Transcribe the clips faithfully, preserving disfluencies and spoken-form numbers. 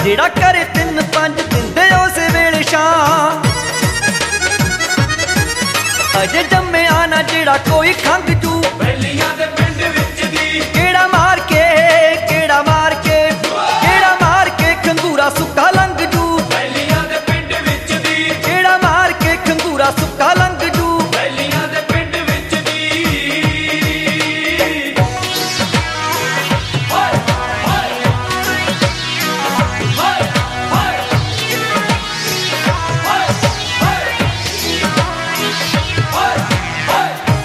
जेड़ा करे तिन पंज दिंदे उस वेले शां अजे जम्मे आना जेड़ा कोई खंग जू बैलियां दे पिंड विच दी केड़ा मार के केड़ा मार के केड़ा मार के खंगूरा सुक्का लंघ जू बैलियां दे पिंड विच दी केड़ा मार के खंगूरा सुक्का लंघ जू बैलियां दे पिंड विच दी हाय हाय हाय हाय हाय हाय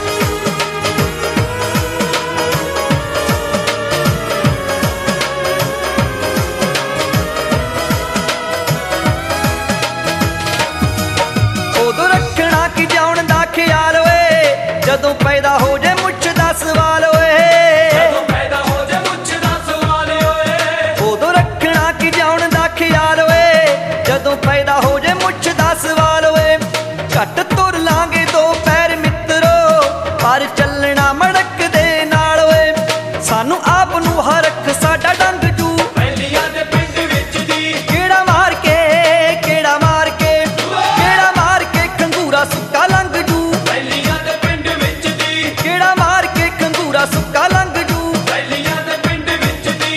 उदों रखना कि जाउण दा ख्याल ओए जदों पैदा हो जाए मुछ दा सवाल ओए ਜਦੋਂ ਪੈਦਾ ਹੋ ਜਾ ਮੁੱਛ ਦਾ ਸਵਾਲ ਓਏ उदों रखना कि जाउण दा ख्याल ओए जदों पैदा हो जाए मुछ दा सवाल ओए घट तुर लांगे दो पैर मित्रो पर चलना मड़क दे नाल ओए सानू आप नू हरख साडा डंग जू बैलियां दे पिंड विच दी केड़ा मार के केड़ा मार के केड़ा मार के खंगूरा सुक्का लंघ जू बैलियां दे पिंड विच दी केड़ा मार के खंगूरा सुक्का लंघ जू बैलियां दे पिंड विच दी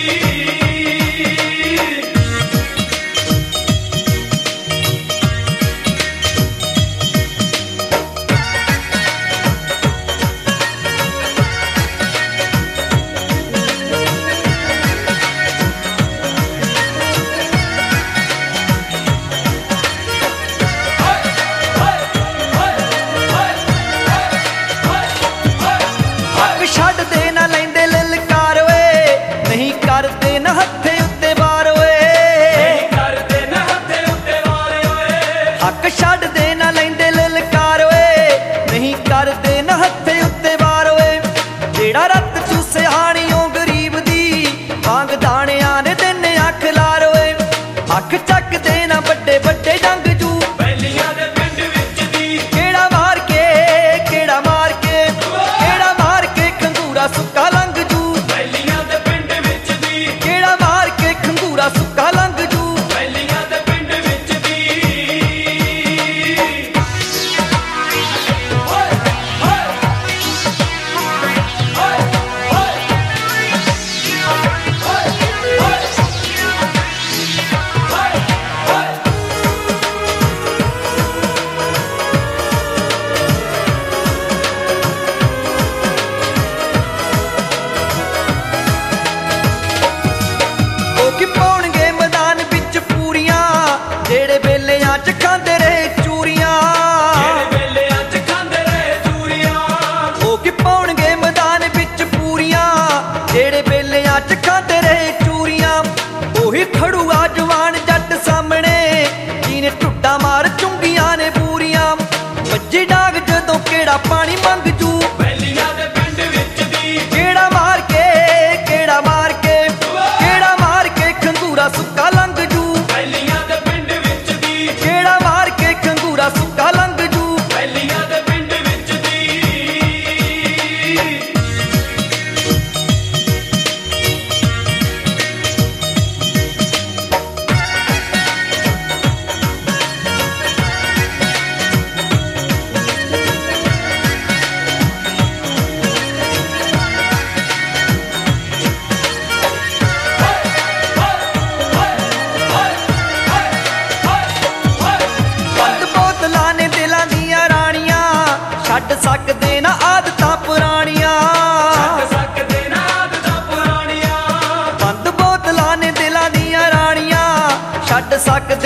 हक छड्ड दे ना लैंदे ललकार ओए नहीं करदे ना हत्थे उत्ते वार ओए ਕਰਦੇ ਨਾ ਹੱਥੇ ਉੱਤੇ ਵਾਲੇ ਓਏ हक छड्ड दे ना लैंदे ललकार ओए नहीं करदे ना हत्थे उत्ते वार ओए जेड़ा रत चूसे हाणियों गरीब दी वांग दाणियां ने दिने अख लार ओए अख ਚੱਕ दे ना ਵੱਡੇ ਵੱਡੇ ਜੰਗ जू बैलियां दे पिंड विच दी केड़ा मार के केड़ा मार के केड़ा मार के खंगूरा सुक्का लंघ जू बैलियां दे पिंड विच दी केड़ा मार के खंगूरा सुक्का लंघ जू बैलियां दे पिंड विच दी हाय हाय हाय हाय हाय हाय ਉਹ ਕੀ ਪਾਉਣਗੇ ਮੈਦਾਨ ਵਿੱਚ ਪੂਰੀਆਂ ਜਿਹੜੇ ਵੇਲਿਆਂ ਚ ਖਾਂਦੇ ਰਹੇ ਚੂਰੀਆਂ ਜਿਹੜੇ ਵੇਲਿਆਂ ਚ ਖਾਂਦੇ ਰਹੇ ਚੂਰੀਆਂ ਉਹ ਕੀ ਪਾਉਣਗੇ ਮੈਦਾਨ ਵਿੱਚ ਪੂਰੀਆਂ ਜਿਹੜੇ ਵੇਲਿਆਂ ਚ ਖਾਂਦੇ ਰਹੇ ਚੂਰੀਆਂ ਉਹੀ ਖੜੂਆ ਜਵਾਨ ਜੱਟ ਸਾਹਮਣੇ ਜਿਹਨੇ ਟੁੱਟਾ ਮਾਰ ਚੁੰਗੀਆਂ ਨੇ ਪੂਰੀਆਂ ਵੱਜੀ ਡਾਂਗ ਜਦੋਂ ਕਿਹੜਾ ਪਾਣੀ ਮੰਗ ਜੂ बैलियां दे पिंड विच दी ਕਿਹੜਾ ਮਾਰ ਕੇ ਕਿਹੜਾ ਮਾਰ ਕੇ ਕਿਹੜਾ ਮਾਰ ਕੇ ਖੰਗੂਰਾ ਸੁੱਕਾ ਲੰਘ ਜੂ बैलियां दे पिंड विच दी ਕਿਹੜਾ ਮਾਰ ਕੇ ਖੰਗੂਰਾ ਸੁੱਕਾ ਲੰਘ ਜੂ बैलियां दे पिंड विच दी ਬੰਦ ਬੋਤਲਾਂ ਨੇ ਦਿਲਾਂ ਦੀਆਂ ਰਾਣੀਆਂ ਛੱਡ ਸਕਦੇ ਨਾ ਆਦਤਾਂ ਪੁਰਾਣੀਆਂ ਛੱਡ ਸਕਦੇ ਨਾ ਆਦਤਾਂ ਪੁਰਾਣੀਆਂ ਬੰਦ ਬੋਤਲਾਂ ਨੇ ਦਿਲਾਂ ਦੀਆਂ ਰਾਣੀਆਂ ਛੱਡ ਸਕਦੇ